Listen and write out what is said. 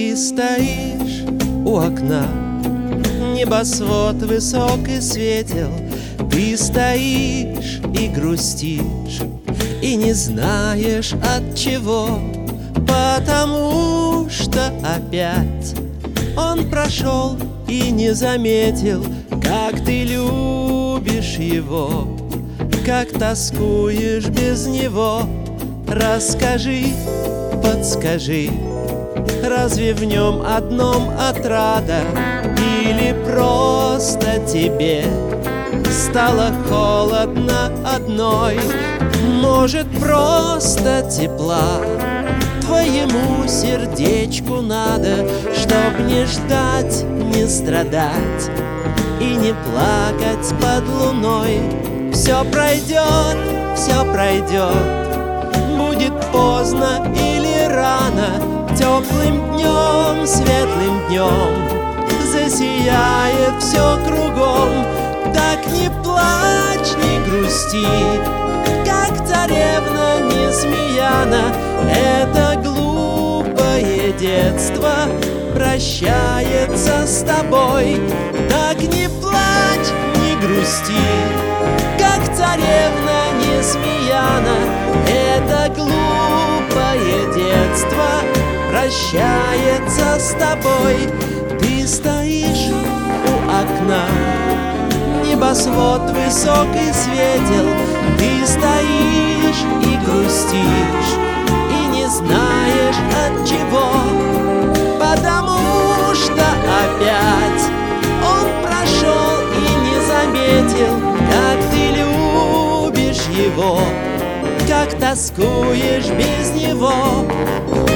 Ты стоишь у окна, небосвод высокий светел. Ты стоишь и грустишь, и не знаешь от чего, потому что опять он прошел и не заметил, как ты любишь его, как тоскуешь без него. Расскажи, подскажи, разве в нем одном отрада? Или просто тебе стало холодно одной? Может, просто тепла твоему сердечку надо, чтоб не ждать, не страдать и не плакать под луной. Все пройдет, все пройдет, будет поздно или рано, теплым днем, светлым днем засияет все кругом. Так не плачь, не грусти, как царевна Несмеяна. Это глупое детство прощается с тобой. Так не плачь, не грусти, как царевна Несмеяна. Это глупое детство прощается с тобой. Ты стоишь у окна, небосвод высокий светел. Ты стоишь и грустишь, и не знаешь от чего, потому что опять он прошел и не заметил, как ты любишь его, как тоскуешь без него.